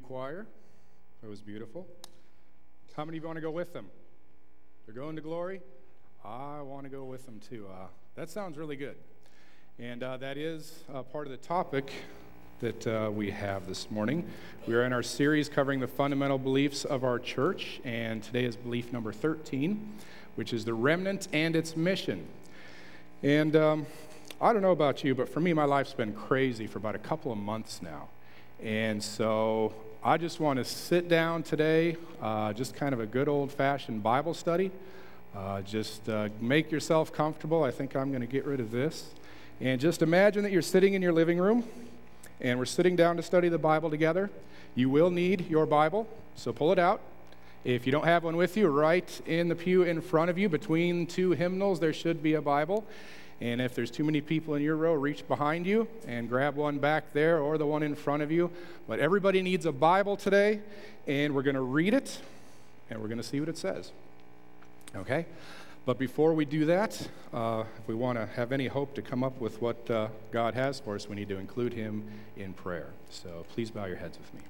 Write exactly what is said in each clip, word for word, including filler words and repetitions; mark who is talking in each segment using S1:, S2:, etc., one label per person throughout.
S1: choir. It was beautiful. How many of you want to go with them? They're going to glory? I want to go with them too. Uh, that sounds really good. And uh, that is uh, part of the topic that uh, we have this morning. We are in our series covering the fundamental beliefs of our church, and today is belief number thirteen, which is the remnant and its mission. And um, I don't know about you, but for me, my life's been crazy for about a couple of months now. And so I just want to sit down today, uh, just kind of a good old-fashioned Bible study. Uh, just uh, make yourself comfortable. I think I'm going to get rid of this. And just imagine that you're sitting in your living room, and we're sitting down to study the Bible together. You will need your Bible, so pull it out. If you don't have one with you, right in the pew in front of you, between two hymnals, there should be a Bible. And if there's too many people in your row, reach behind you and grab one back there or the one in front of you. But everybody needs a Bible today, and we're going to read it, and we're going to see what it says. Okay? But before we do that, uh, if we want to have any hope to come up with what uh, God has for us, we need to include him in prayer. So please bow your heads with me.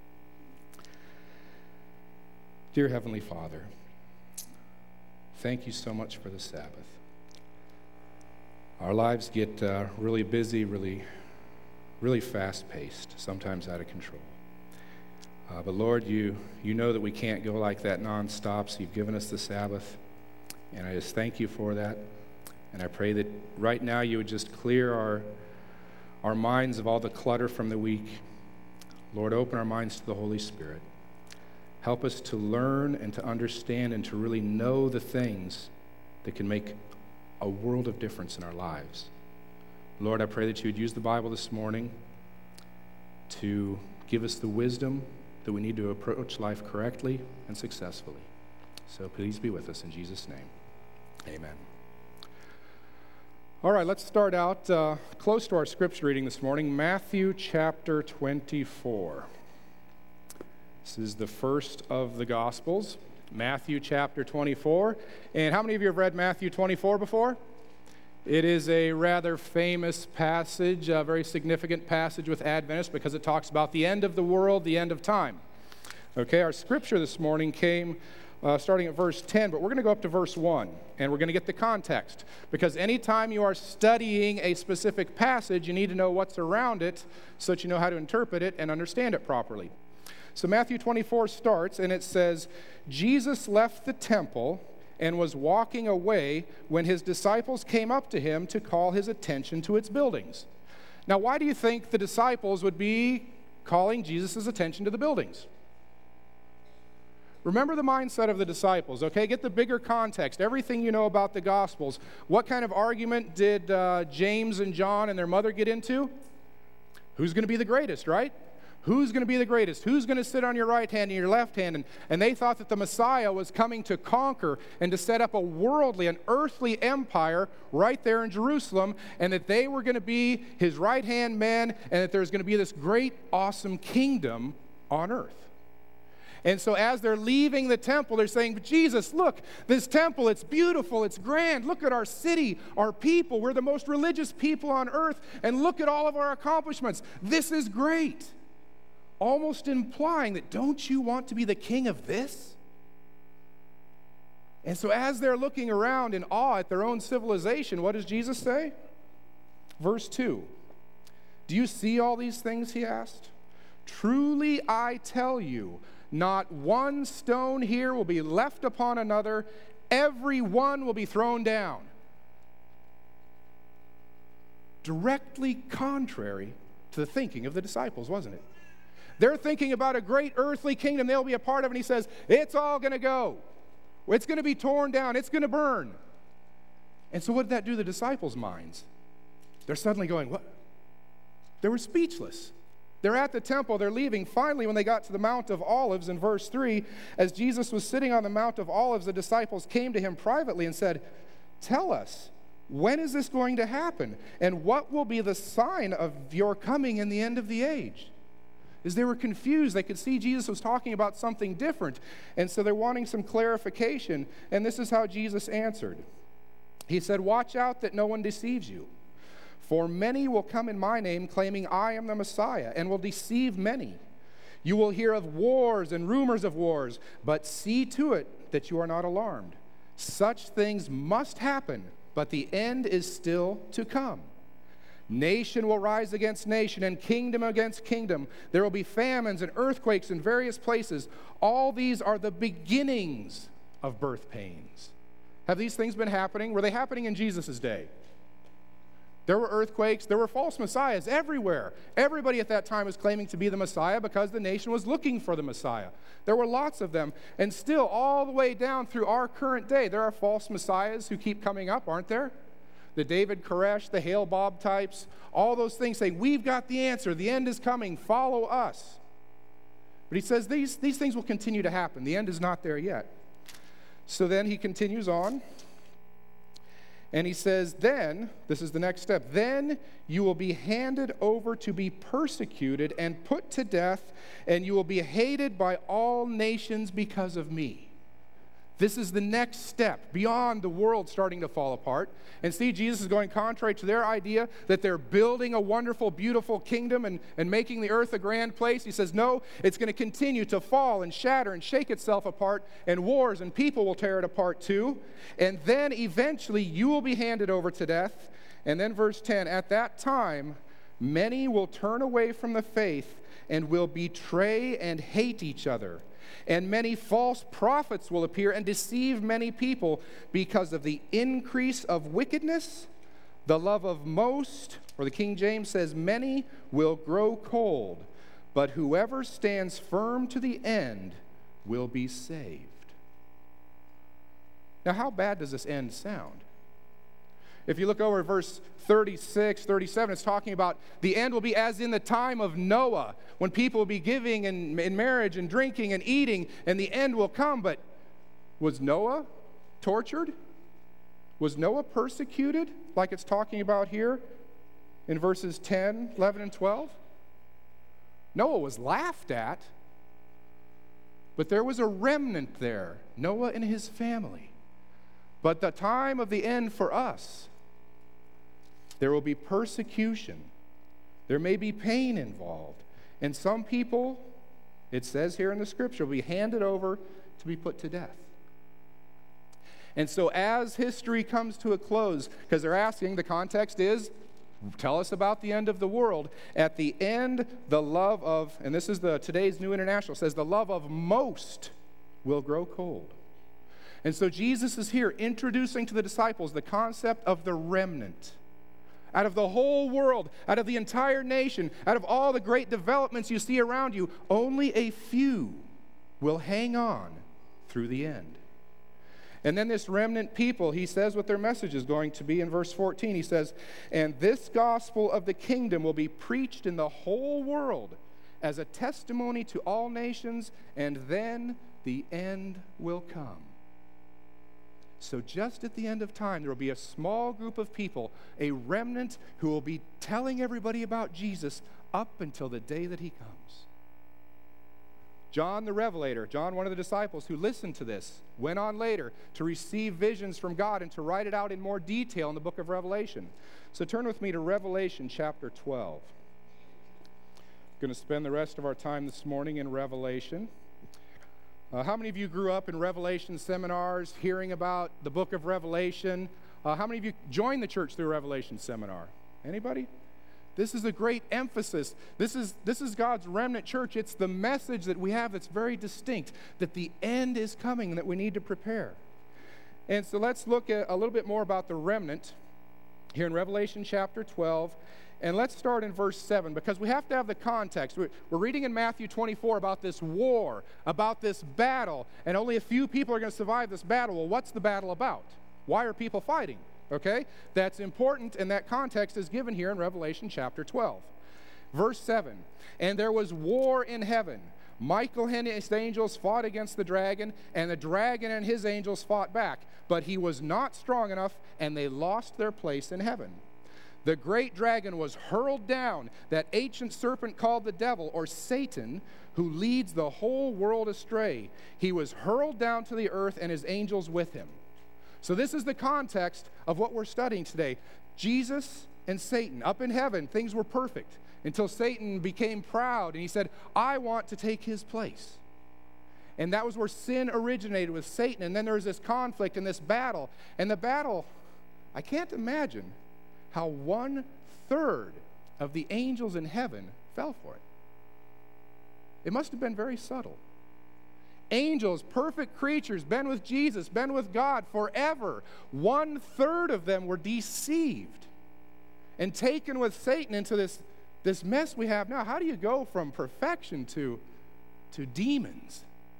S1: Dear Heavenly Father, thank you so much for the Sabbath. Our lives get uh, really busy, really, really fast-paced, sometimes out of control. Uh, but Lord, you you know that we can't go like that nonstop, so you've given us the Sabbath, and I just thank you for that. And I pray that right now you would just clear our our minds of all the clutter from the week. Lord, open our minds to the Holy Spirit. Help us to learn and to understand and to really know the things that can make a world of difference in our lives. Lord, I pray that you would use the Bible this morning to give us the wisdom that we need to approach life correctly and successfully. So please be with us in Jesus' name. Amen. All right, let's start out uh, close to our scripture reading this morning, Matthew chapter twenty-four. This is the first of the Gospels. Matthew chapter twenty-four. And how many of you have read Matthew twenty-four before? It is a rather famous passage, a very significant passage with Adventists because it talks about the end of the world, the end of time. Okay, our scripture this morning came uh, starting at verse ten, but we're going to go up to verse one, and we're going to get the context. Because anytime you are studying a specific passage, you need to know what's around it so that you know how to interpret it and understand it properly. So Matthew twenty-four starts, and it says, Jesus left the temple and was walking away when his disciples came up to him to call his attention to its buildings. Now, why do you think the disciples would be calling Jesus' attention to the buildings? Remember the mindset of the disciples, okay? Get the bigger context, everything you know about the Gospels. What kind of argument did uh, James and John and their mother get into? Who's going to be the greatest, right? Who's going to be the greatest? Who's going to sit on your right hand and your left hand? And, and they thought that the Messiah was coming to conquer and to set up a worldly, an earthly empire right there in Jerusalem, and that they were going to be his right-hand men, and that there's going to be this great, awesome kingdom on earth. And so as they're leaving the temple, they're saying, Jesus, look, this temple, it's beautiful, it's grand. Look at our city, our people. We're the most religious people on earth, and look at all of our accomplishments. This is great. Almost implying that, don't you want to be the king of this? And so as they're looking around in awe at their own civilization, what does Jesus say? Verse two. Do you see all these things, he asked? Truly I tell you, not one stone here will be left upon another. Every one will be thrown down. Directly contrary to the thinking of the disciples, wasn't it? They're thinking about a great earthly kingdom they'll be a part of, and he says, it's all going to go. It's going to be torn down. It's going to burn. And so what did that do to the disciples' minds? They're suddenly going, what? They were speechless. They're at the temple. They're leaving. Finally, when they got to the Mount of Olives in verse three, as Jesus was sitting on the Mount of Olives, the disciples came to him privately and said, tell us, when is this going to happen? And what will be the sign of your coming in the end of the age? As they were confused, they could see Jesus was talking about something different. And so they're wanting some clarification. And this is how Jesus answered. He said, watch out that no one deceives you. For many will come in my name, claiming I am the Messiah, and will deceive many. You will hear of wars and rumors of wars, but see to it that you are not alarmed. Such things must happen, but the end is still to come. Nation will rise against nation and kingdom against kingdom. There will be famines and earthquakes in various places. All these are the beginnings of birth pains. Have these things been happening? Were they happening in Jesus' day? There were earthquakes. There were false messiahs everywhere. Everybody at that time was claiming to be the Messiah because the nation was looking for the Messiah. There were lots of them. And still, all the way down through our current day, there are false messiahs who keep coming up, aren't there? The David Koresh, the Hale Bob types, all those things saying, we've got the answer. The end is coming. Follow us. But he says these, these things will continue to happen. The end is not there yet. So then he continues on. And he says, then, this is the next step, then you will be handed over to be persecuted and put to death, and you will be hated by all nations because of me. This is the next step beyond the world starting to fall apart. And see, Jesus is going contrary to their idea that they're building a wonderful, beautiful kingdom and, and making the earth a grand place. He says, no, it's going to continue to fall and shatter and shake itself apart, and wars and people will tear it apart too. And then eventually you will be handed over to death. And then verse ten, at that time, many will turn away from the faith and will betray and hate each other. And many false prophets will appear and deceive many people because of the increase of wickedness. The love of most, or the King James says, many will grow cold, but whoever stands firm to the end will be saved. Now, how bad does this end sound? If you look over at verse thirty-six, thirty-seven, it's talking about the end will be as in the time of Noah, when people will be giving in, in marriage and drinking and eating, and the end will come. But was Noah tortured? Was Noah persecuted, like it's talking about here in verses ten, eleven, and twelve? Noah was laughed at, but there was a remnant there, Noah and his family. But the time of the end for us, there will be persecution. There may be pain involved. And some people, it says here in the scripture, will be handed over to be put to death. And so as history comes to a close, because they're asking, the context is, tell us about the end of the world. At the end, the love of, and this is the today's New International, says the love of most will grow cold. And so Jesus is here introducing to the disciples the concept of the remnant. Out of the whole world, out of the entire nation, out of all the great developments you see around you, only a few will hang on through the end. And then this remnant people, he says what their message is going to be in verse fourteen. He says, and this gospel of the kingdom will be preached in the whole world as a testimony to all nations, and then the end will come. So just at the end of time, there will be a small group of people, a remnant, who will be telling everybody about Jesus up until the day that he comes. John the Revelator, John, one of the disciples who listened to this, went on later to receive visions from God and to write it out in more detail in the book of Revelation. So turn with me to Revelation chapter twelve. I'm going to spend the rest of our time this morning in Revelation. Uh, how many of you grew up in Revelation seminars, hearing about the book of Revelation? Uh, how many of you joined the church through a Revelation seminar? Anybody? This is a great emphasis. This is, this is God's remnant church. It's the message that we have that's very distinct, that the end is coming and that we need to prepare. And so let's look at a little bit more about the remnant here in Revelation chapter twelve. And let's start in verse seven, because we have to have the context. We're, we're reading in Matthew twenty-four about this war, about this battle, and only a few people are going to survive this battle. Well, what's the battle about? Why are people fighting? Okay? That's important, and that context is given here in Revelation chapter twelve. Verse seven, and there was war in heaven. Michael and his angels fought against the dragon, and the dragon and his angels fought back. But he was not strong enough, and they lost their place in heaven. The great dragon was hurled down, that ancient serpent called the devil, or Satan, who leads the whole world astray. He was hurled down to the earth, and his angels with him. So this is the context of what we're studying today. Jesus and Satan, up in heaven, things were perfect. until Satan became proud and he said, I want to take his place. And that was where sin originated with Satan. And then there was this conflict and this battle. And the battle, I can't imagine how one third of the angels in heaven fell for it. It must have been very subtle. Angels, perfect creatures, been with Jesus, been with God forever. One third of them were deceived and taken with Satan into this, this mess we have now. How do you go from perfection to, to demons?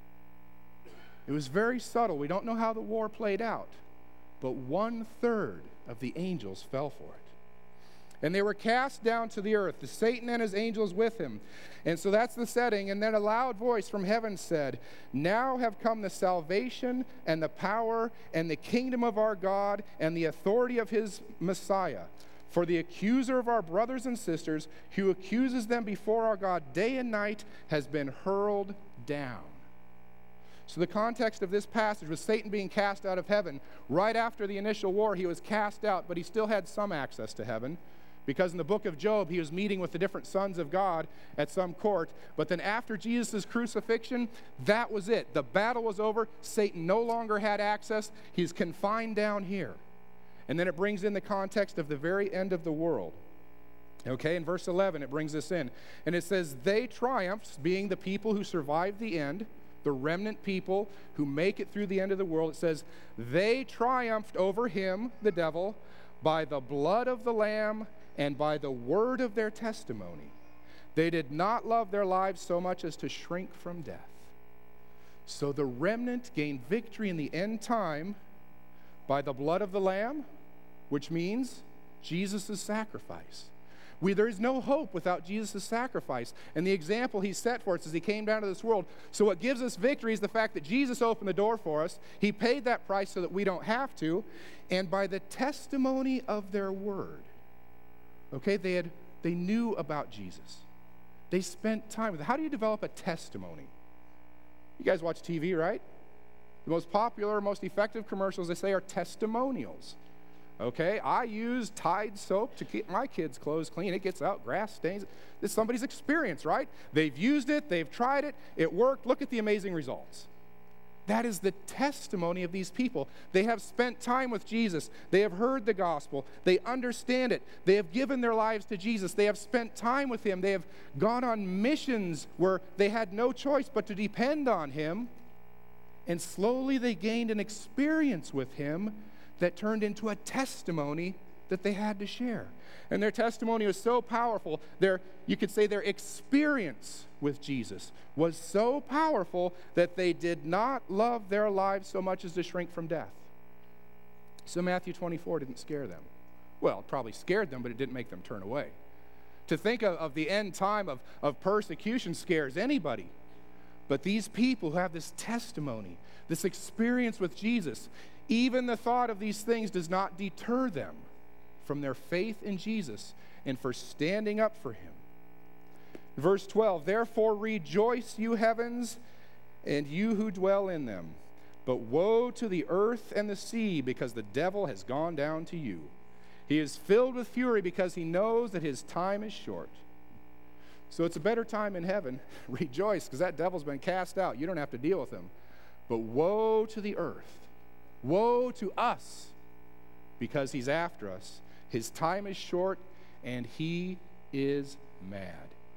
S1: It was very subtle. We don't know how the war played out, but one third of the angels fell for it. And they were cast down to the earth, the Satan and his angels with him. And so that's the setting. And then a loud voice from heaven said, now have come the salvation and the power and the kingdom of our God and the authority of his Messiah. For the accuser of our brothers and sisters, who accuses them before our God day and night, has been hurled down. So the context of this passage was Satan being cast out of heaven. Right after the initial war, he was cast out, but he still had some access to heaven. Because in the book of Job, he was meeting with the different sons of God at some court. But then after Jesus' crucifixion, that was it. The battle was over. Satan no longer had access. He's confined down here. And then it brings in the context of the very end of the world. Okay, in verse eleven, it brings this in. And it says, they triumphed, being the people who survived the end, the remnant people who make it through the end of the world. It says, they triumphed over him, the devil, by the blood of the Lamb and by the word of their testimony. They did not love their lives so much as to shrink from death. So the remnant gained victory in the end time by the blood of the Lamb, which means Jesus' sacrifice. We, there is no hope without Jesus' sacrifice. And the example he set for us as he came down to this world. So what gives us victory is the fact that Jesus opened the door for us. He paid that price so that we don't have to. And by the testimony of their word. Okay, they had they knew about Jesus. They spent time with him. How do you develop a testimony? You guys watch T V, right? The most popular, most effective commercials, they say, are testimonials. Okay, I use Tide soap to keep my kids' clothes clean. It gets out grass stains. This is somebody's experience, right? They've used it, they've tried it, it worked. Look at the amazing results. That is the testimony of these people. They have spent time with Jesus. They have heard the gospel. They understand it. They have given their lives to Jesus. They have spent time with him. They have gone on missions where they had no choice but to depend on him. And slowly they gained an experience with him that turned into a testimony that they had to share. And their testimony was so powerful, their, you could say their experience with Jesus was so powerful that they did not love their lives so much as to shrink from death. So Matthew twenty-four didn't scare them. Well, it probably scared them, but it didn't make them turn away. To think of, of the end time of, of persecution scares anybody. But these people who have this testimony, this experience with Jesus, even the thought of these things does not deter them from their faith in Jesus and for standing up for him. Verse twelve, therefore rejoice, you heavens, and you who dwell in them. But woe to the earth and the sea, because the devil has gone down to you. He is filled with fury because he knows that his time is short. So it's a better time in heaven. Rejoice, because that devil's been cast out. You don't have to deal with him. But woe to the earth. Woe to us, because he's after us. His time is short, and he is mad.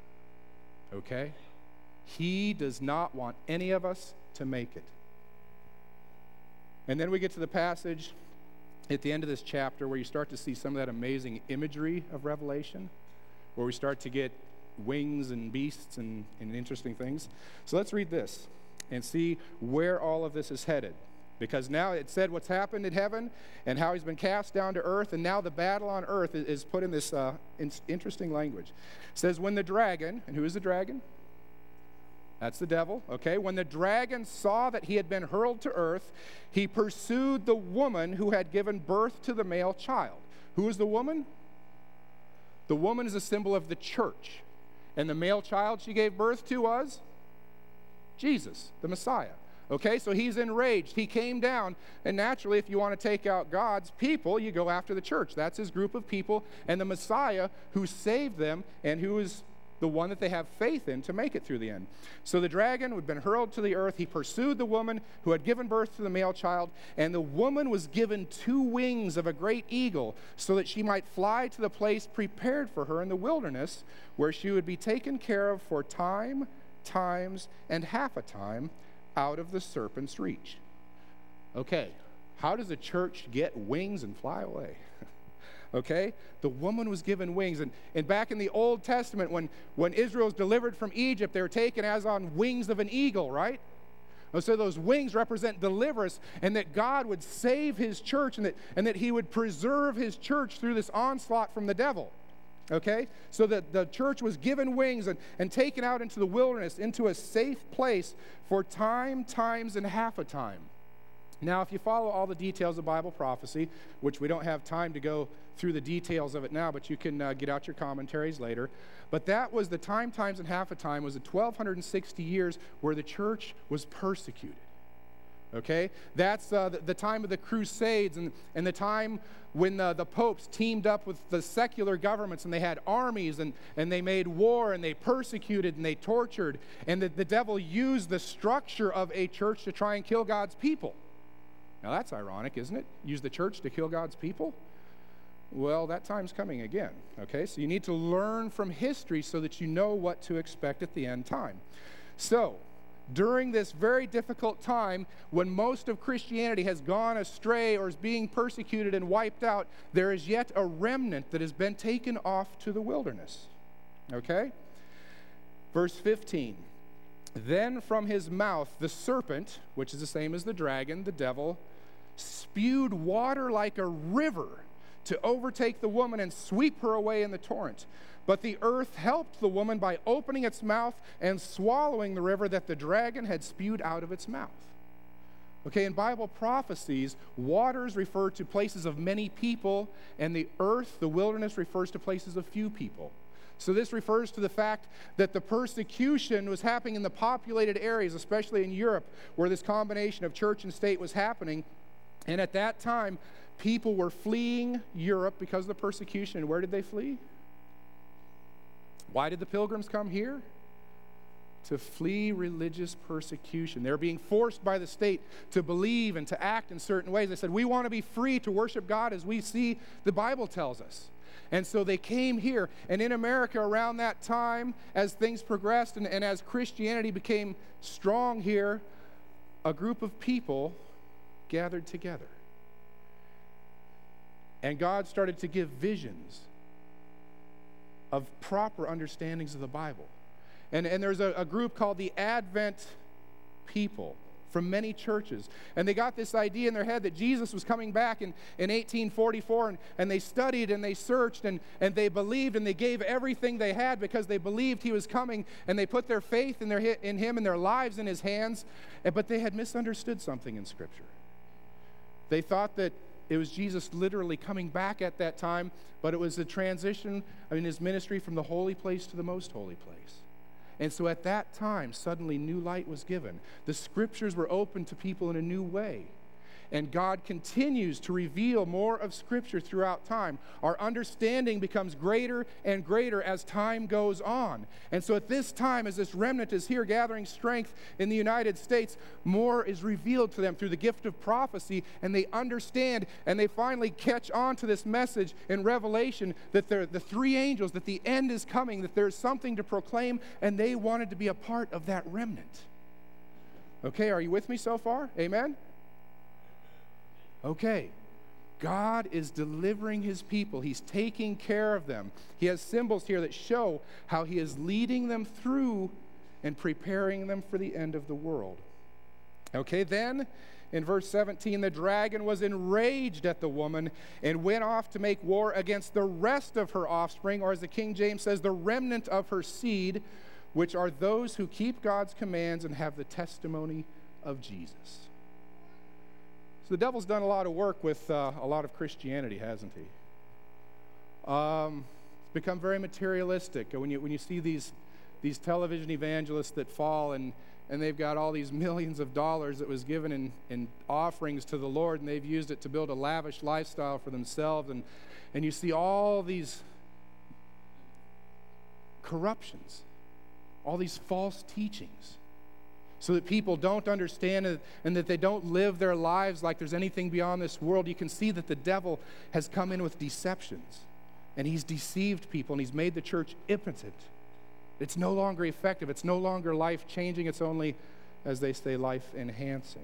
S1: Okay? He does not want any of us to make it. And then we get to the passage at the end of this chapter where you start to see some of that amazing imagery of Revelation, where we start to get wings and beasts and, and interesting things. So let's read this and see where all of this is headed. Because now it said what's happened in heaven and how he's been cast down to earth, and now the battle on earth is, is put in this uh, in, interesting language. It says, when the dragon, and who is the dragon? That's the devil, okay? When the dragon saw that he had been hurled to earth, he pursued the woman who had given birth to the male child. Who is the woman? The woman is a symbol of the church. And the male child she gave birth to was Jesus, the Messiah. Okay, so he's enraged. He came down, and naturally, if you want to take out God's people, you go after the church. That's his group of people, and the Messiah who saved them and who is the one that they have faith in to make it through the end. So the dragon had been hurled to the earth. He pursued the woman who had given birth to the male child, and the woman was given two wings of a great eagle so that she might fly to the place prepared for her in the wilderness, where she would be taken care of for time, times, and half a time out of the serpent's reach. Okay, how does a church get wings and fly away? Okay, the woman was given wings. And, and back in the Old Testament, when, when Israel was delivered from Egypt, they were taken as on wings of an eagle, right? And so those wings represent deliverance, and that God would save his church, and that, and that he would preserve his church through this onslaught from the devil. Okay, so that the church was given wings and, and taken out into the wilderness, into a safe place for time, times, and half a time. Now, if you follow all the details of Bible prophecy, which we don't have time to go through the details of it now, but you can uh, get out your commentaries later. But that was the time, times, and half a time was the twelve sixty years where the church was persecuted. Okay? That's uh, the, the time of the Crusades and, and the time when the, the popes teamed up with the secular governments, and they had armies, and, and they made war, and they persecuted, and they tortured. And the, the devil used the structure of a church to try and kill God's people. Now that's ironic, isn't it? Use the church to kill God's people? Well, that time's coming again, okay? So you need to learn from history so that you know what to expect at the end time. So, during this very difficult time, when most of Christianity has gone astray or is being persecuted and wiped out, there is yet a remnant that has been taken off to the wilderness, okay? Verse fifteen. Then from his mouth the serpent, which is the same as the dragon, the devil, spewed water like a river to overtake the woman and sweep her away in the torrent. But the earth helped the woman by opening its mouth and swallowing the river that the dragon had spewed out of its mouth. Okay, in Bible prophecies, waters refer to places of many people, and the earth, the wilderness, refers to places of few people. So this refers to the fact that the persecution was happening in the populated areas, especially in Europe, where this combination of church and state was happening. And at that time, people were fleeing Europe because of the persecution. And where did they flee? Why did the pilgrims come here? To flee religious persecution. They were being forced by the state to believe and to act in certain ways. They said, we want to be free to worship God as we see the Bible tells us. And so they came here. And in America around that time, as things progressed and, and as Christianity became strong here, a group of people gathered together. And God started to give visions of proper understandings of the Bible. And, and there's a, a group called the Advent people from many churches. And they got this idea in their head that Jesus was coming back in, in eighteen forty-four, and, and they studied and they searched and, and they believed and they gave everything they had because they believed he was coming, and they put their faith in, their, in him and their lives in his hands. But they had misunderstood something in Scripture. They thought that it was Jesus literally coming back at that time, but it was a transition in his ministry from the holy place to the most holy place. And so at that time, suddenly new light was given. The Scriptures were opened to people in a new way. And God continues to reveal more of Scripture throughout time. Our understanding becomes greater and greater as time goes on. And so at this time, as this remnant is here gathering strength in the United States, more is revealed to them through the gift of prophecy, and they understand, and they finally catch on to this message in Revelation that they're the three angels, that the end is coming, that there's something to proclaim, and they wanted to be a part of that remnant. Okay, are you with me so far? Amen? Okay, God is delivering his people. He's taking care of them. He has symbols here that show how he is leading them through and preparing them for the end of the world. Okay, then in verse seventeen, the dragon was enraged at the woman and went off to make war against the rest of her offspring, or as the King James says, the remnant of her seed, which are those who keep God's commands and have the testimony of Jesus. So the devil's done a lot of work with uh, a lot of Christianity, hasn't he? Um, it's become very materialistic. When you when you see these these television evangelists that fall and and they've got all these millions of dollars that was given in, in offerings to the Lord, and they've used it to build a lavish lifestyle for themselves. And, and you see all these corruptions, all these false teachings, so that people don't understand it and that they don't live their lives like there's anything beyond this world. You can see that the devil has come in with deceptions, and he's deceived people, and he's made the church impotent. It's no longer effective. It's no longer life-changing. It's only, as they say, life-enhancing.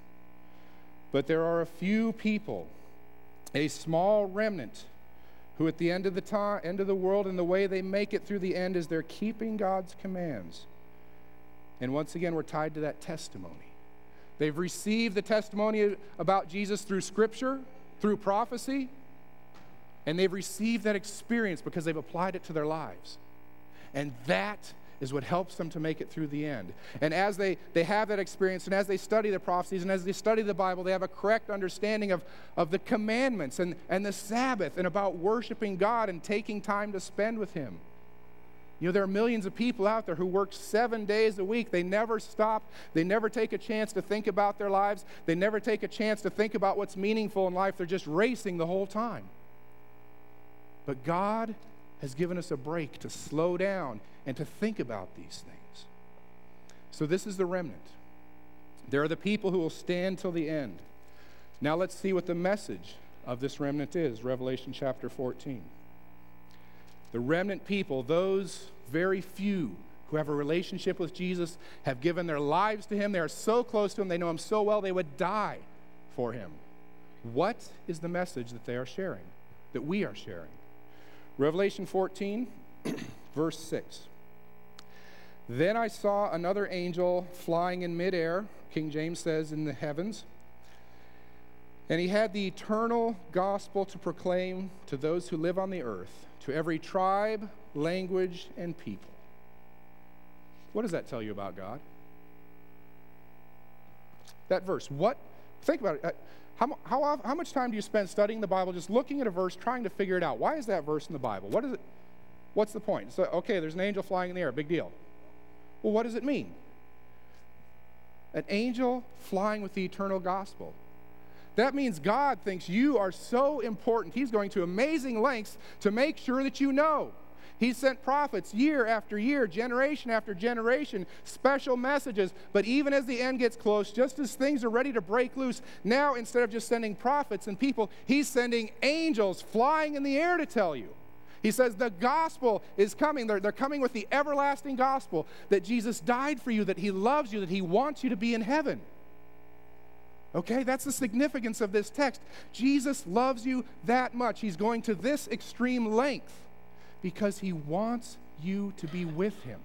S1: But there are a few people, a small remnant, who at the end of the time, end of the world, and the way they make it through the end is they're keeping God's commands. And once again, we're tied to that testimony. They've received the testimony about Jesus through Scripture, through prophecy, and they've received that experience because they've applied it to their lives. And that is what helps them to make it through the end. And as they, they have that experience, and as they study the prophecies, and as they study the Bible, they have a correct understanding of, of the commandments and, and the Sabbath, and about worshiping God and taking time to spend with Him. You know, there are millions of people out there who work seven days a week. They never stop. They never take a chance to think about their lives. They never take a chance to think about what's meaningful in life. They're just racing the whole time. But God has given us a break to slow down and to think about these things. So this is the remnant. There are the people who will stand till the end. Now let's see what the message of this remnant is. Revelation chapter fourteen. The remnant people, those very few who have a relationship with Jesus, have given their lives to Him. They are so close to Him. They know Him so well they would die for Him. What is the message that they are sharing, that we are sharing? Revelation fourteen, verse six. Then I saw another angel flying in midair, King James says, in the heavens. And he had the eternal gospel to proclaim to those who live on the earth, to every tribe, language, and people. What does that tell you about God? That verse. What? Think about it. How, how, how much time do you spend studying the Bible, just looking at a verse, trying to figure it out? Why is that verse in the Bible? What is it? What's the point? So, okay, there's an angel flying in the air. Big deal. Well, what does it mean? An angel flying with the eternal gospel. That means God thinks you are so important. He's going to amazing lengths to make sure that you know. He sent prophets year after year, generation after generation, special messages. But even as the end gets close, just as things are ready to break loose, now instead of just sending prophets and people, He's sending angels flying in the air to tell you. He says the gospel is coming. They're, they're coming with the everlasting gospel, that Jesus died for you, that He loves you, that He wants you to be in heaven. Okay, that's the significance of this text. Jesus loves you that much. He's going to this extreme length because He wants you to be with Him.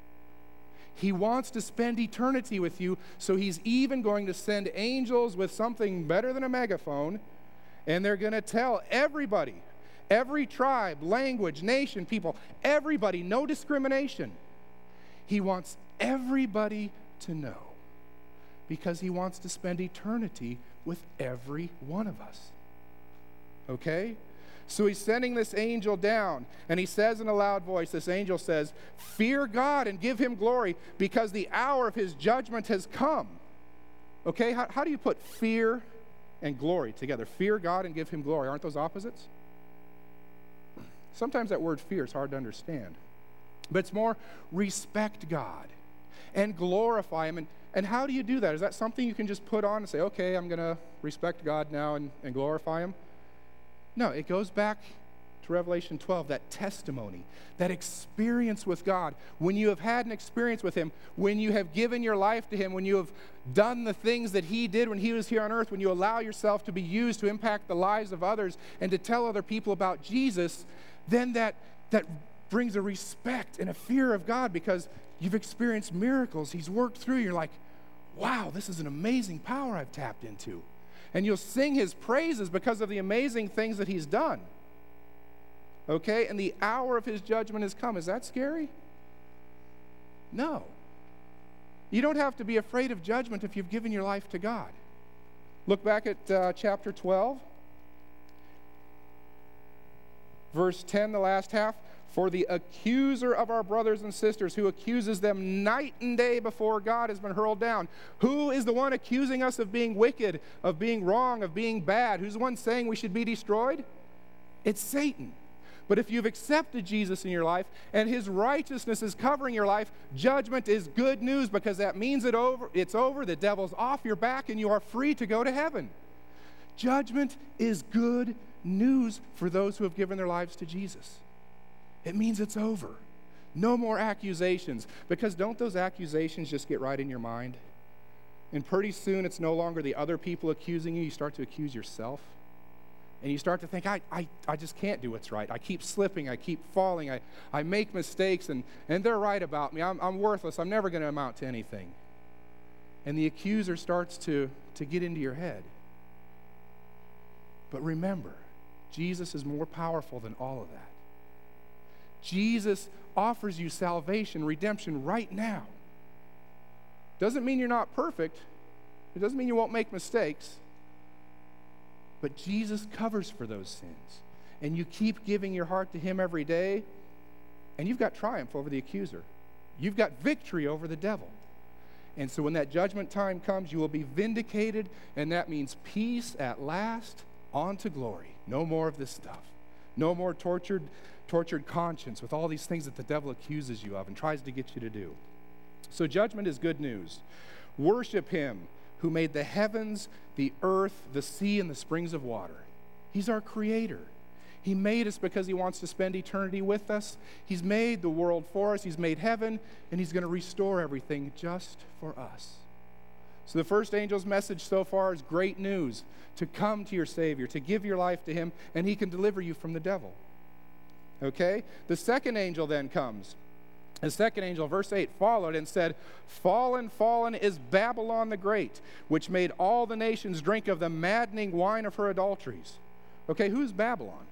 S1: He wants to spend eternity with you, so He's even going to send angels with something better than a megaphone, and they're going to tell everybody, every tribe, language, nation, people, everybody, no discrimination. He wants everybody to know, because He wants to spend eternity with every one of us. Okay? So He's sending this angel down, and He says in a loud voice, this angel says, "Fear God and give Him glory, because the hour of His judgment has come." Okay? How, how do you put fear and glory together? Fear God and give Him glory. Aren't those opposites? Sometimes that word fear is hard to understand. But it's more respect God and glorify Him. And And how do you do that? Is that something you can just put on and say, okay, I'm going to respect God now and, and glorify Him? No, it goes back to Revelation twelve, that testimony, that experience with God. When you have had an experience with Him, when you have given your life to Him, when you have done the things that He did when He was here on earth, when you allow yourself to be used to impact the lives of others and to tell other people about Jesus, then that, that brings a respect and a fear of God, because you've experienced miracles. He's worked through you. You're like, wow, this is an amazing power I've tapped into. And you'll sing His praises because of the amazing things that He's done. Okay? And the hour of His judgment has come. Is that scary? No. You don't have to be afraid of judgment if you've given your life to God. Look back at uh, chapter twelve. Verse ten, the last half. For the accuser of our brothers and sisters, who accuses them night and day before God, has been hurled down. Who is the one accusing us of being wicked, of being wrong, of being bad? Who's the one saying we should be destroyed? It's Satan. But if you've accepted Jesus in your life and his righteousness is covering your life, judgment is good news, because that means it over, it's over, the devil's off your back, and you are free to go to heaven. Judgment is good news for those who have given their lives to Jesus. It means it's over. No more accusations. Because don't those accusations just get right in your mind? And pretty soon it's no longer the other people accusing you. You start to accuse yourself. And you start to think, I, I, I just can't do what's right. I keep slipping. I keep falling. I, I make mistakes, and, and they're right about me. I'm, I'm worthless. I'm never going to amount to anything. And the accuser starts to, to get into your head. But remember, Jesus is more powerful than all of that. Jesus offers you salvation, redemption right now. Doesn't mean you're not perfect. It doesn't mean you won't make mistakes. But Jesus covers for those sins. And you keep giving your heart to him every day, and you've got triumph over the accuser. You've got victory over the devil. And so when that judgment time comes, you will be vindicated, and that means peace at last, on to glory. No more of this stuff. No more tortured tortured conscience with all these things that the devil accuses you of and tries to get you to do. So judgment is good news. Worship him who made the heavens, the earth, the sea, and the springs of water. He's our creator. He made us because he wants to spend eternity with us. He's made the world for us. He's made heaven, and he's going to restore everything just for us. So the first angel's message so far is great news: to come to your Savior, to give your life to him, and he can deliver you from the devil. Okay? The second angel then comes. The second angel, verse eight, followed and said, Fallen, fallen is Babylon the Great, which made all the nations drink of the maddening wine of her adulteries. Okay, who's Babylon?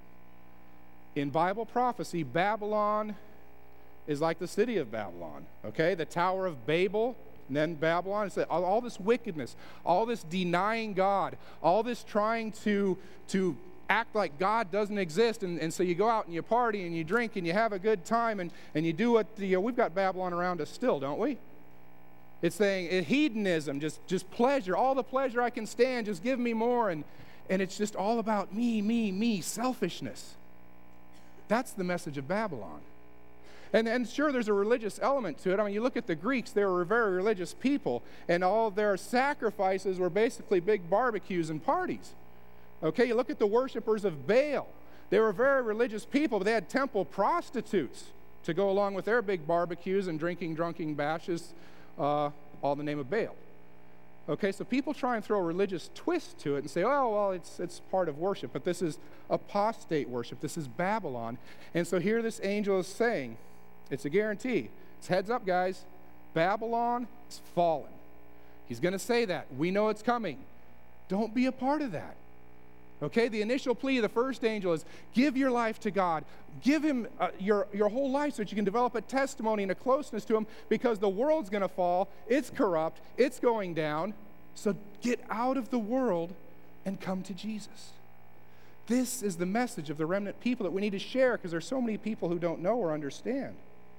S1: In Bible prophecy, Babylon is like the city of Babylon. Okay, the Tower of Babel, and then Babylon. It's all, all this wickedness, all this denying God, all this trying to, to act like God doesn't exist, and, and so you go out and you party and you drink and you have a good time, and, and you do what the, you know, we've got Babylon around us still, don't we? It's saying uh, hedonism, just, just pleasure, all the pleasure I can stand, just give me more, and, and it's just all about me, me, me, selfishness. That's the message of Babylon. And, and sure, there's a religious element to it. I mean, you look at the Greeks, they were very religious people, and all their sacrifices were basically big barbecues and parties. Okay, you look at the worshipers of Baal. They were very religious people, but they had temple prostitutes to go along with their big barbecues and drinking, drunken bashes, uh, all in the name of Baal. Okay, so people try and throw a religious twist to it and say, oh, well, it's, it's part of worship, but this is apostate worship. This is Babylon. And so here this angel is saying, it's a guarantee. It's heads up, guys. Babylon is fallen. He's going to say that. We know it's coming. Don't be a part of that. Okay, the initial plea of the first angel is give your life to God. Give him uh, your, your whole life so that you can develop a testimony and a closeness to him, because the world's going to fall. It's corrupt. It's going down. So get out of the world and come to Jesus. This is the message of the remnant people that we need to share, because there's so many people who don't know or understand.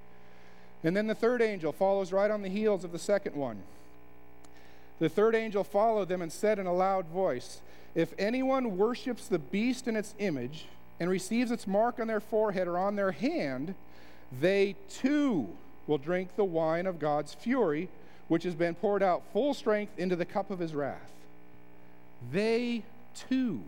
S1: And then the third angel follows right on the heels of the second one. The third angel followed them and said in a loud voice, If anyone worships the beast in its image and receives its mark on their forehead or on their hand, they too will drink the wine of God's fury, which has been poured out full strength into the cup of his wrath. They too.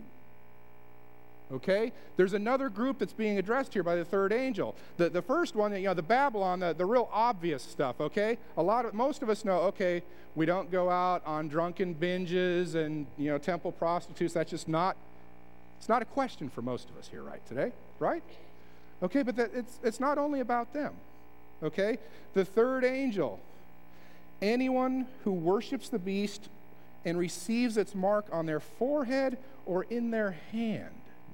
S1: Okay? There's another group that's being addressed here by the third angel. The, the first one, you know, the Babylon, the, the real obvious stuff, okay? A lot of, most of us know, okay, we don't go out on drunken binges and, you know, temple prostitutes. That's just not, it's not a question for most of us here right today, right? Okay, but that, it's, it's not only about them, okay? The third angel, anyone who worships the beast and receives its mark on their forehead or in their hand.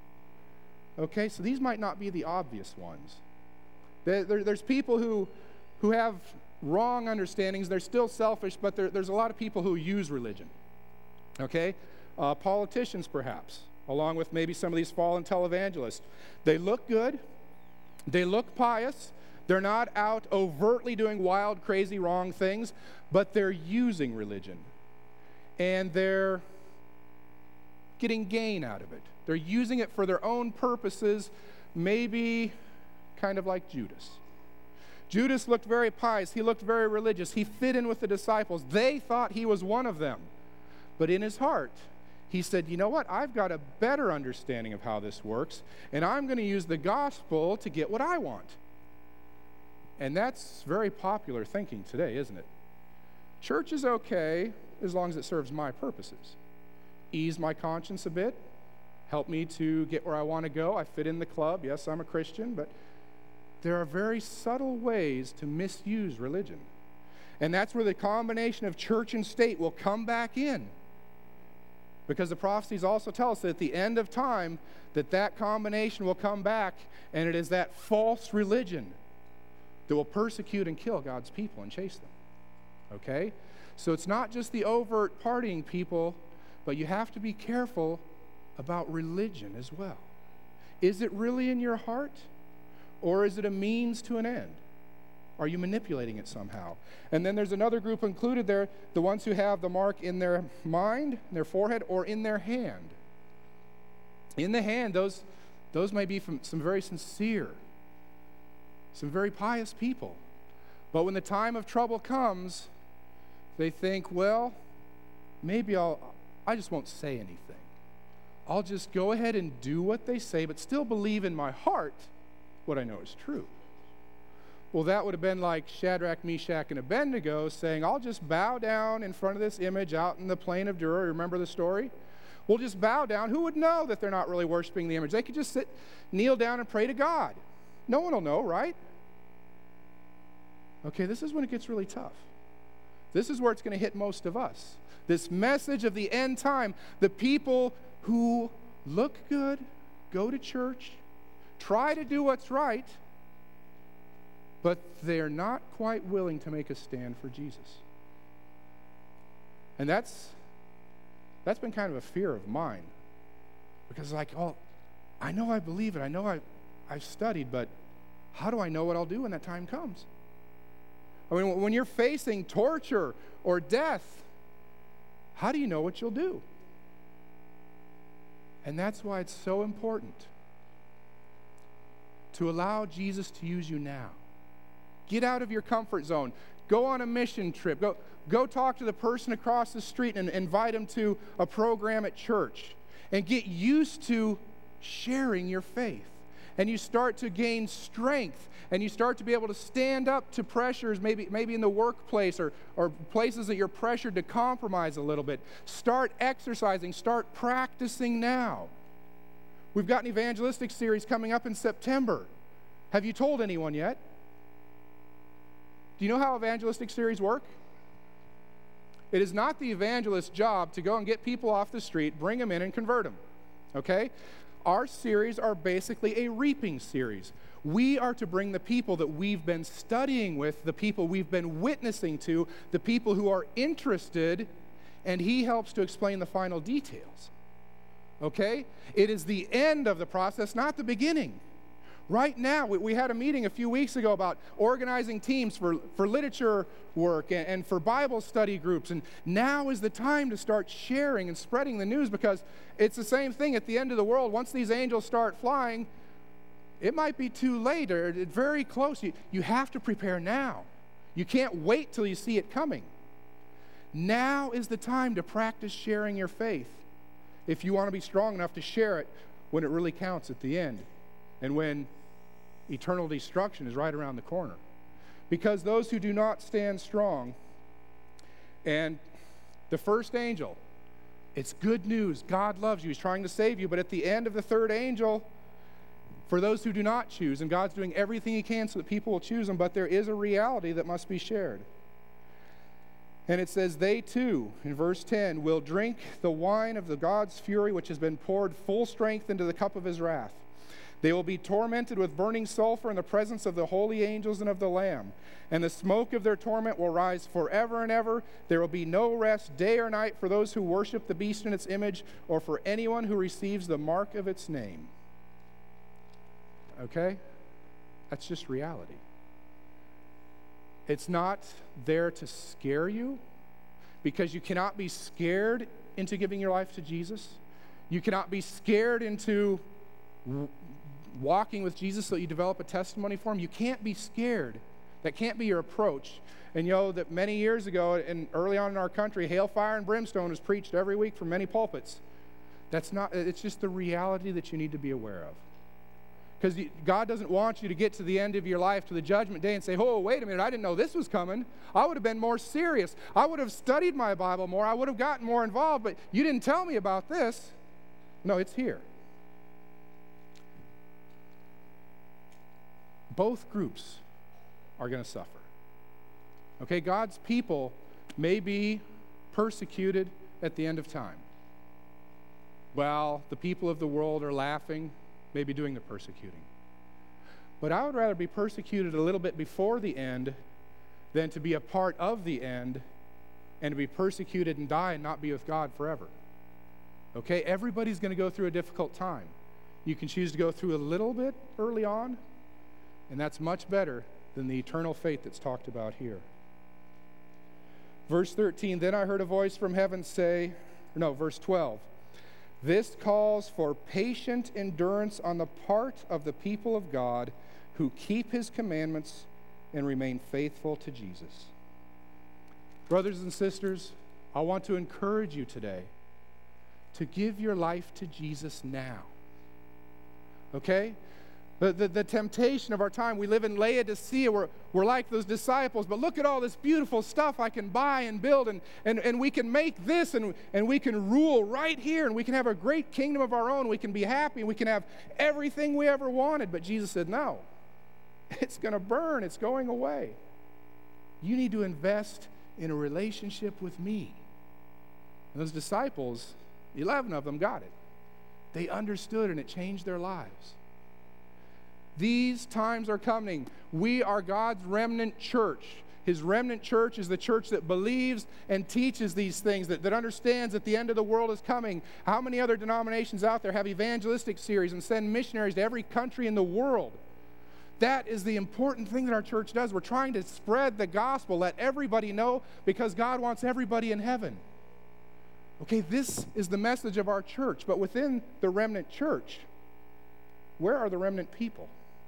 S1: Okay, so these might not be the obvious ones. There, there, there's people who, who have wrong understandings. They're still selfish, but there, there's a lot of people who use religion. Okay, uh, politicians perhaps, along with maybe some of these fallen televangelists. They look good. They look pious. They're not out overtly doing wild, crazy, wrong things, but they're using religion. And they're getting gain out of it. They're using it for their own purposes, maybe kind of like Judas. Judas looked very pious. He looked very religious. He fit in with the disciples. They thought he was one of them. But in his heart, he said, you know what? I've got a better understanding of how this works, and I'm going to use the gospel to get what I want. And that's very popular thinking today, isn't it? Church is okay as long as it serves my purposes. Ease my conscience a bit, help me to get where I want to go. I fit in the club. Yes, I'm a Christian, but there are very subtle ways to misuse religion. And that's where the combination of church and state will come back in. Because the prophecies also tell us that at the end of time, that that combination will come back, and it is that false religion that will persecute and kill God's people and chase them. Okay? So it's not just the overt partying people, but you have to be careful about religion as well. Is it really in your heart, or is it a means to an end? Are you manipulating it somehow? And then there's another group included there, the ones who have the mark in their mind, their forehead, or in their hand. In the hand, those, those may be from some very sincere, some very pious people. But when the time of trouble comes, they think, well, maybe I'll, I just won't say anything. I'll just go ahead and do what they say, but still believe in my heart what I know is true. Well, that would have been like Shadrach, Meshach, and Abednego saying, I'll just bow down in front of this image out in the plain of Dura. Remember the story? We'll just bow down. Who would know that they're not really worshiping the image? They could just sit, kneel down and pray to God. No one will know, right? Okay, this is when it gets really tough. This is where it's going to hit most of us. This message of the end time, the people who look good, go to church, try to do what's right, but they're not quite willing to make a stand for Jesus. And that's that's been kind of a fear of mine. Because like, oh, I know I believe it. I know I, I've studied, but how do I know what I'll do when that time comes? I mean, when you're facing torture or death, how do you know what you'll do? And that's why it's so important to allow Jesus to use you now. Get out of your comfort zone. Go on a mission trip. Go, go talk to the person across the street and invite them to a program at church. And get used to sharing your faith. And you start to gain strength. And you start to be able to stand up to pressures, maybe, maybe in the workplace or, or places that you're pressured to compromise a little bit. Start exercising. Start practicing now. We've got an evangelistic series coming up in September. Have you told anyone yet? Do you know how evangelistic series work? It is not the evangelist's job to go and get people off the street, bring them in, and convert them. Okay? Our series are basically a reaping series. We are to bring the people that we've been studying with, the people we've been witnessing to, the people who are interested, and he helps to explain the final details. Okay? It is the end of the process, not the beginning. Right now, we, we had a meeting a few weeks ago about organizing teams for, for literature work and, and for Bible study groups. And now is the time to start sharing and spreading the news, because it's the same thing at the end of the world. Once these angels start flying, it might be too late or very close. You, you have to prepare now. You can't wait till you see it coming. Now is the time to practice sharing your faith if you want to be strong enough to share it when it really counts at the end and when eternal destruction is right around the corner. Because those who do not stand strong, and the first angel, it's good news. God loves you. He's trying to save you. But at the end of the third angel, for those who do not choose, and God's doing everything he can so that people will choose him, but there is a reality that must be shared. And it says, they too, in verse ten, will drink the wine of the God's fury, which has been poured full strength into the cup of his wrath. They will be tormented with burning sulfur in the presence of the holy angels and of the Lamb. And the smoke of their torment will rise forever and ever. There will be no rest day or night for those who worship the beast in its image, or for anyone who receives the mark of its name. Okay? That's just reality. It's not there to scare you, because you cannot be scared into giving your life to Jesus. You cannot be scared into w- walking with Jesus so that you develop a testimony for him. You can't be scared. That can't be your approach. And you know that many years ago, and early on in our country, hail, fire, and brimstone was preached every week from many pulpits. That's not, it's just the reality that you need to be aware of. Because God doesn't want you to get to the end of your life, to the judgment day, and say, oh, wait a minute, I didn't know this was coming. I would have been more serious. I would have studied my Bible more. I would have gotten more involved, but you didn't tell me about this. No, it's here. Both groups are going to suffer. Okay, God's people may be persecuted at the end of time. Well, the people of the world are laughing, maybe doing the persecuting. But I would rather be persecuted a little bit before the end than to be a part of the end and to be persecuted and die and not be with God forever. Okay, everybody's going to go through a difficult time. You can choose to go through a little bit early on, and that's much better than the eternal fate that's talked about here. Verse thirteen, then I heard a voice from heaven say, no, verse twelve, this calls for patient endurance on the part of the people of God who keep his commandments and remain faithful to Jesus. Brothers and sisters, I want to encourage you today to give your life to Jesus now. Okay? The, the, the temptation of our time, we live in Laodicea, we're, we're like those disciples, but look at all this beautiful stuff I can buy and build, and, and, and we can make this, and, and we can rule right here, and we can have a great kingdom of our own, we can be happy, and we can have everything we ever wanted. But Jesus said, no, it's going to burn, it's going away. You need to invest in a relationship with me. And those disciples, eleven of them got it. They understood, and it changed their lives. These times are coming. We are God's remnant church. His remnant church is the church that believes and teaches these things, that, that understands that the end of the world is coming. How many other denominations out there have evangelistic series and send missionaries to every country in the world? That is the important thing that our church does. We're trying to spread the gospel, let everybody know, because God wants everybody in heaven. Okay, this is the message of our church. But within the remnant church, where are the remnant people?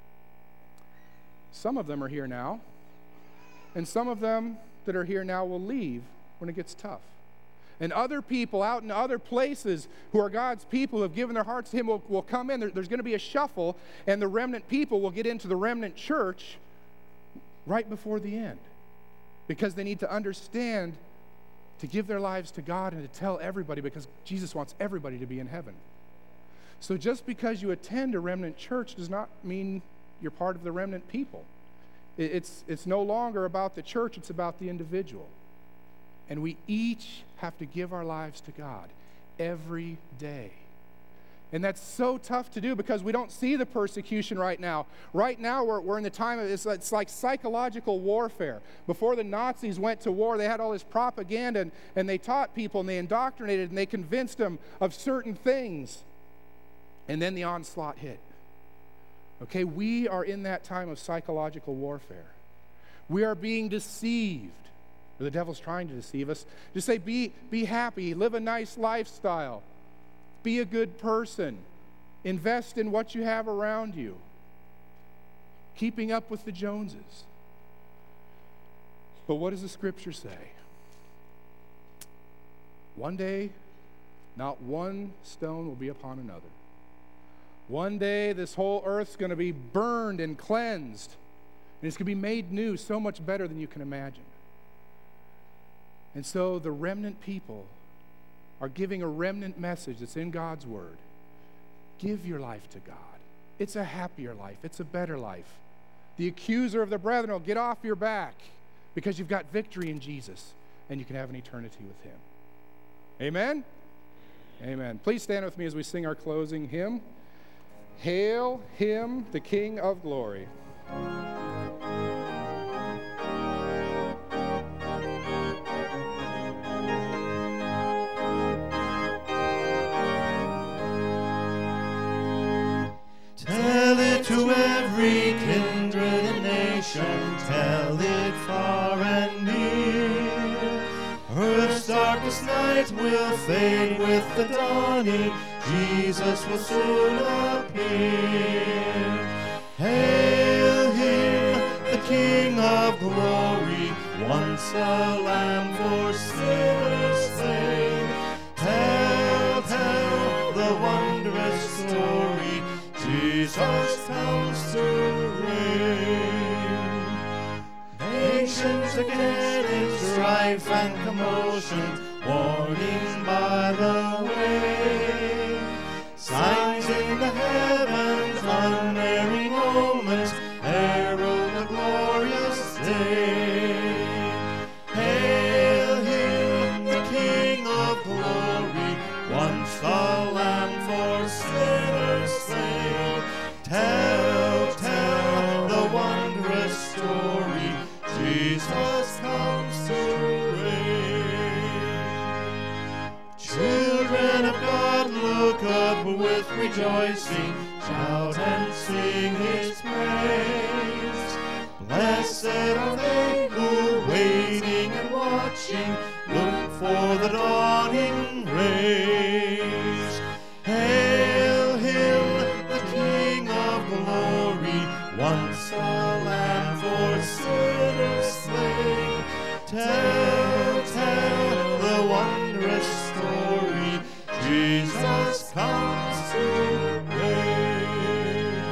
S1: Some of them are here now, and some of them that are here now will leave when it gets tough. And other people out in other places who are God's people, who have given their hearts to him, will, will come in. There, there's going to be a shuffle, and the remnant people will get into the remnant church right before the end, because they need to understand to give their lives to God and to tell everybody, because Jesus wants everybody to be in heaven. So just because you attend a remnant church does not mean you're part of the remnant people. It's, it's no longer about the church, it's about the individual. And we each have to give our lives to God every day. And that's so tough to do because we don't see the persecution right now. Right now, we're, we're in the time of, it's, it's like psychological warfare. Before the Nazis went to war, they had all this propaganda, and, and they taught people, and they indoctrinated, and they convinced them of certain things. And then the onslaught hit. Okay, we are in that time of psychological warfare. We are being deceived. Or the devil's trying to deceive us. Just say, be, be happy, live a nice lifestyle, be a good person, invest in what you have around you, keeping up with the Joneses. But what does the scripture say? One day, not one stone will be upon another. One day, this whole earth's going to be burned and cleansed, and it's going to be made new, so much better than you can imagine. And so the remnant people are giving a remnant message that's in God's Word. Give your life to God. It's a happier life. It's a better life. The accuser of the brethren will get off your back because you've got victory in Jesus, and you can have an eternity with Him. Amen? Amen. Please stand with me as we sing our closing hymn. Hail Him, the King of Glory.
S2: Tell it to every kindred darkest night will fade with the dawning. Jesus will soon appear. Hail him, the King of glory, once a lamb for sinners slain. Tell, tell the wondrous story, Jesus comes to reign. Nations again in strife and commotion, warning by the way. Signs in the heavens, unerring omens, herald the glorious day. Hail him, the King of glory, once the Lamb for sinners slain. Tell, tell the wondrous story, Jesus comes to reign. Children of God, look up with rejoicing, shout and sing his praise. Blessed are they who, waiting and watching, look for the dawning rays. Hail him, the King of glory, once a lamb for sinners slain. Tell, tell the wondrous story, Jesus comes to reign.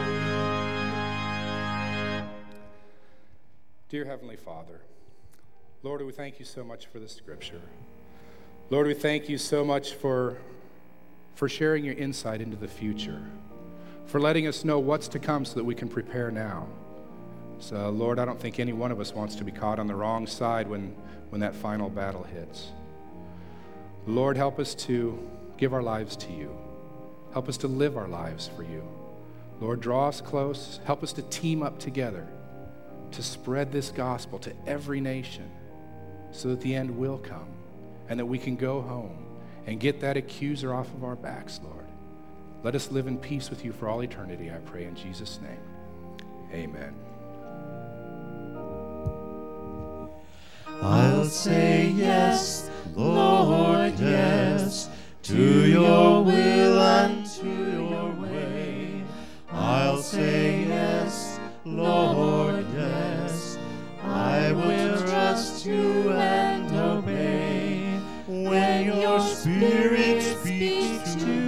S1: Dear Heavenly Father, Lord, we thank you so much for this scripture. Lord, we thank you so much for, for sharing your insight into the future, for letting us know what's to come so that we can prepare now. So, Lord, I don't think any one of us wants to be caught on the wrong side when, when that final battle hits. Lord, help us to give our lives to you. Help us to live our lives for you. Lord, draw us close. Help us to team up together to spread this gospel to every nation so that the end will come and that we can go home and get that accuser off of our backs, Lord. Let us live in peace with you for all eternity, I pray in Jesus' name. Amen.
S2: I'll say yes, Lord, yes, to your will and to your way. I'll say yes, Lord, yes, I will trust you and obey. When your Spirit speaks to